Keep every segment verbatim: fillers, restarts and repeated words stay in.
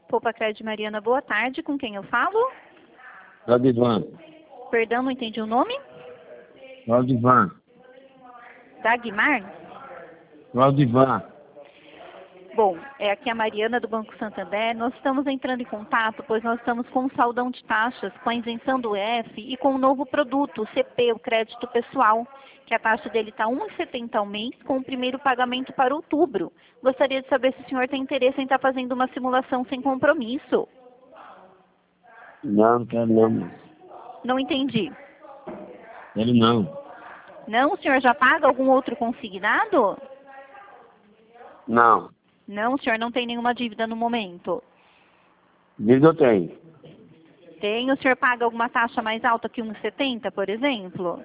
Poupa Crédito Mariana, boa tarde. Com quem eu falo? Valdivan. Perdão, não entendi o nome? Valdivan. Dagmar? Valdivan. Bom, é aqui a Mariana do Banco Santander. Nós estamos entrando em contato, pois nós estamos com um saldão de taxas, com a isenção do F e com um novo produto, o C P, o crédito pessoal, que a taxa dele está um real e setenta ao mês, com o primeiro pagamento para outubro. Gostaria de saber se o senhor tem interesse em estar fazendo uma simulação sem compromisso. Não, quero não. Não entendi. Quero não. Não? O senhor já paga algum outro consignado? Não. Não, o senhor não tem nenhuma dívida no momento. Dívida eu tenho. Tem? O senhor paga alguma taxa mais alta que um real e setenta, por exemplo?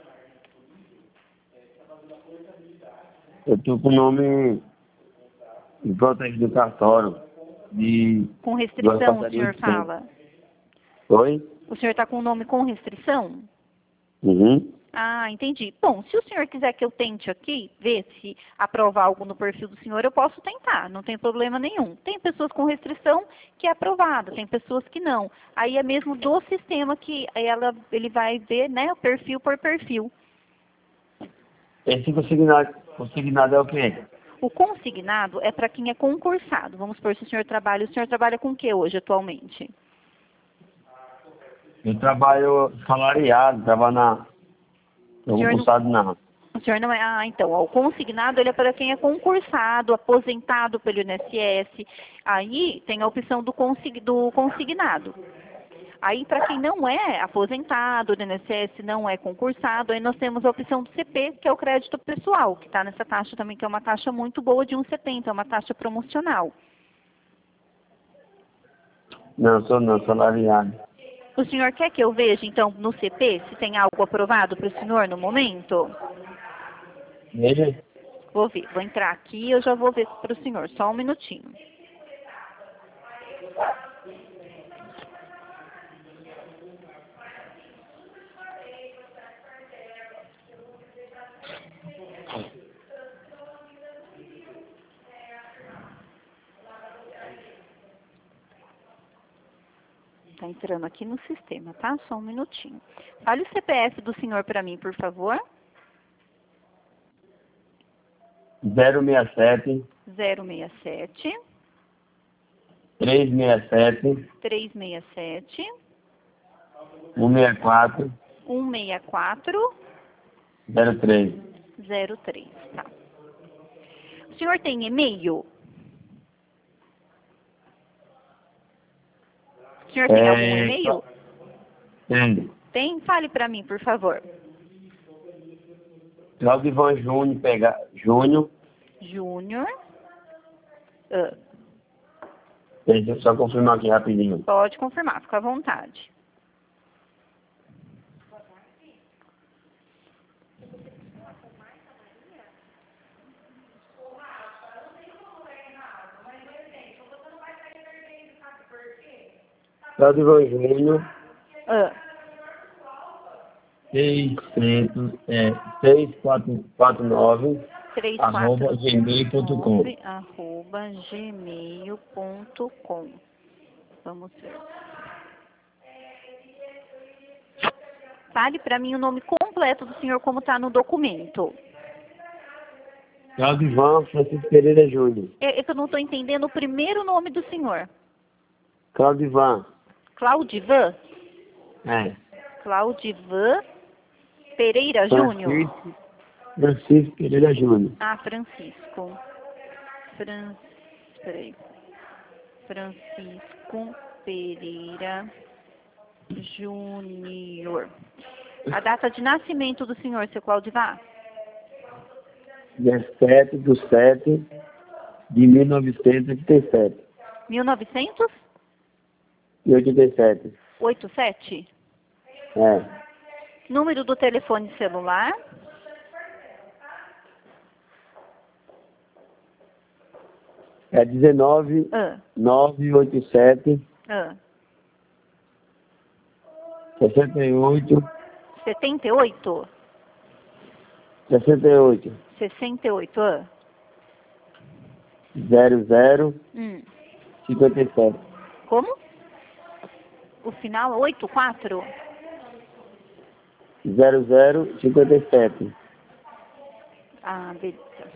Eu estou com o nome em protege do cartório. De... Com restrição, o senhor fala? Oi? O senhor está com o nome com restrição? Uhum. Ah, entendi. Bom, se o senhor quiser que eu tente aqui, ver se aprova algo no perfil do senhor, eu posso tentar, não tem problema nenhum. Tem pessoas com restrição que é aprovada, tem pessoas que não. Aí é mesmo do sistema que ela, ele vai ver, né, o perfil por perfil. Esse consignado, consignado é o quê? O consignado é para quem é concursado. Vamos supor, se o senhor trabalha, o senhor trabalha com o que hoje, atualmente? Eu trabalho salariado, trabalho na... Não concursado não. O senhor não é... Ah, então, ó, o consignado ele é para quem é concursado, aposentado pelo I N S S. Aí tem a opção do, consig... do consignado. Aí, para quem não é aposentado, do I N S S, não é concursado, aí nós temos a opção do C P, que é o crédito pessoal, que está nessa taxa também, que é uma taxa muito boa de um real e setenta, é uma taxa promocional. Não, sou não, salariado. O senhor quer que eu veja, então, no C P, se tem algo aprovado para o senhor no momento? Veja. Vou ver, vou entrar aqui e eu já vou ver para o senhor, só um minutinho. Está entrando aqui no sistema, tá? Só um minutinho. Fale o C P F do senhor para mim, por favor. zero seis sete. zero seis sete. três seis sete. três seis sete. um seis quatro. um seis quatro. zero três. zero três, tá. O senhor tem e-mail? O senhor tem É... algum e-mail? Tem. Tem? Fale para mim, por favor. Claudivan Júnior, pega... Júnior. Júnior. Uh, Deixa eu só confirmar aqui rapidinho. pode confirmar, fica à vontade. Claudivan Júnior. Uh, seiscentos, é, seis quatro quatro nove. três arroba quatro gmail ponto com. nove arroba gmail ponto com. Vamos ver. Fale para mim o nome completo do senhor como está no documento. Claudivan Francisco Pereira Júnior. É, é que eu não estou entendendo o primeiro nome do senhor. Claudivan. Claudivan? É. Claudivan Pereira Júnior? Francisco, Francisco Pereira Júnior. Ah, Francisco. Fran... Peraí. Francisco Pereira Júnior. A data de nascimento do senhor, seu Claudivan? dezessete de sete de mil novecentos e oitenta e sete. mil novecentos E oitenta e sete. e oitenta e sete? É. Número do telefone celular? É dezenove, Ah, nove oito sete, ah. sessenta e oito, setenta e oito? sessenta e oito, sessenta e oito, ah. zero zero, Hum. cinquenta e sete. Como? O final oito quatro? zero zero cinquenta e sete. Ah, beleza.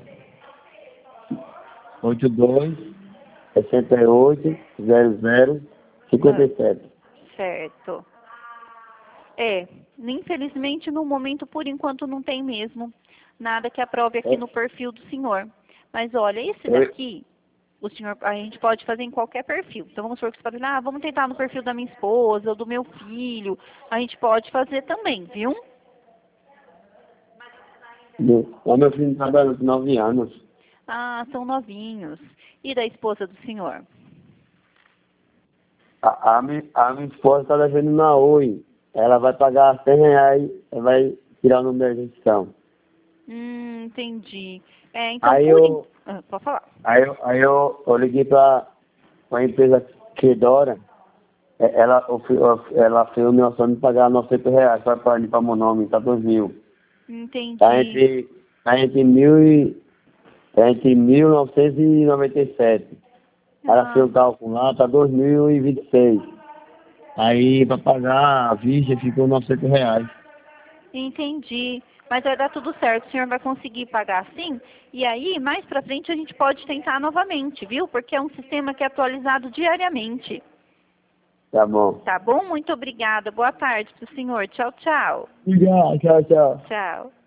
oitenta e dois, sessenta e oito, zero zero, cinquenta e sete. Certo. É, infelizmente no momento, por enquanto, não tem mesmo nada que aprove aqui É. no perfil do senhor. Mas olha, esse Oi. daqui, o senhor, a gente pode fazer em qualquer perfil. Então vamos supor que você fala, ah, vamos tentar no perfil da minha esposa ou do meu filho. A gente pode fazer também, viu? O meu filho trabalha com nove anos. Ah, são novinhos. E da esposa do senhor? A, a, mi- a minha esposa está devendo na Oi. Ela vai pagar cem reais, ela vai tirar o número de inscrição. Hum, entendi. É, então Aí por... eu, en- Ah, pode falar. aí eu, aí eu, eu liguei para a empresa Quedora. É, Ela, ofe- of- ela fez o meu sonho de pagar noventa reais para para limpar meu nome, tá dois mil. Tá Entendi. entre, tá entre mil e, tá entre mil novecentos e noventa e sete. Ela fez Ah, o cálculo lá, tá dois mil e vinte e seis. Aí para pagar a vista ficou novecentos reais. entendi. Mas vai dar tudo certo, o senhor vai conseguir pagar sim. E aí, mais pra frente, a gente pode tentar novamente, viu? Porque é um sistema que é atualizado diariamente. Tá bom. Tá bom? Muito obrigada. Boa tarde pro senhor. Tchau, tchau. Obrigado, tchau, tchau. Tchau.